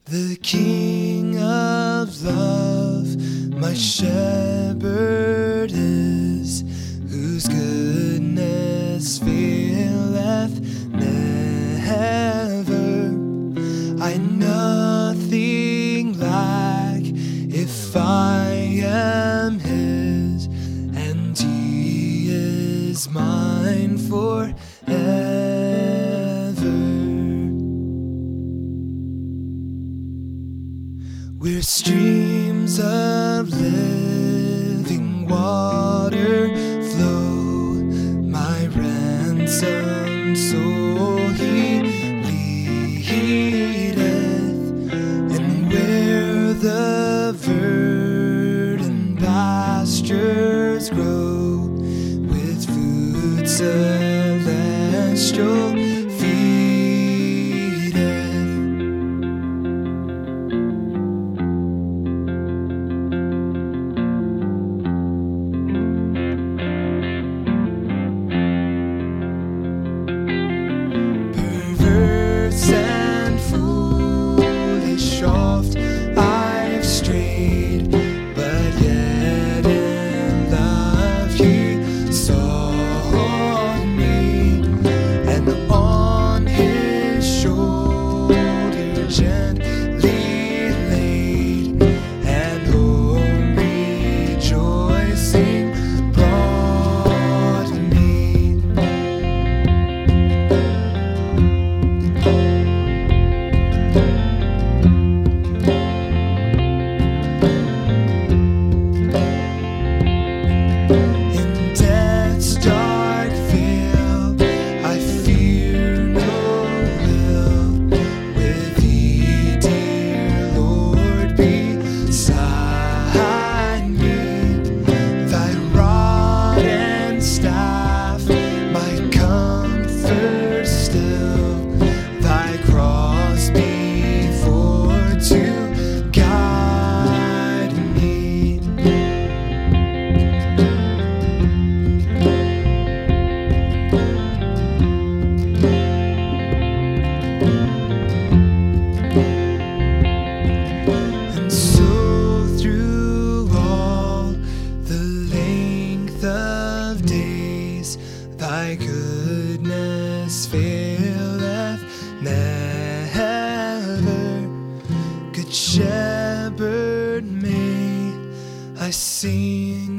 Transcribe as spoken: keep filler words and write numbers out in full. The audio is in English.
The King of love, my shepherd is, whose goodness faileth never. I nothing lack if I am his, and he is mine forever. Where streams of living water flow, my ransomed soul he leadeth, and where the verdant pastures grow with food celestial feedeth. And foolish oft I've strayed, but yet in love he sought me, and on his shoulder gently laid, and home rejoicing brought me. Thy goodness faileth never. Good Shepherd, may I sing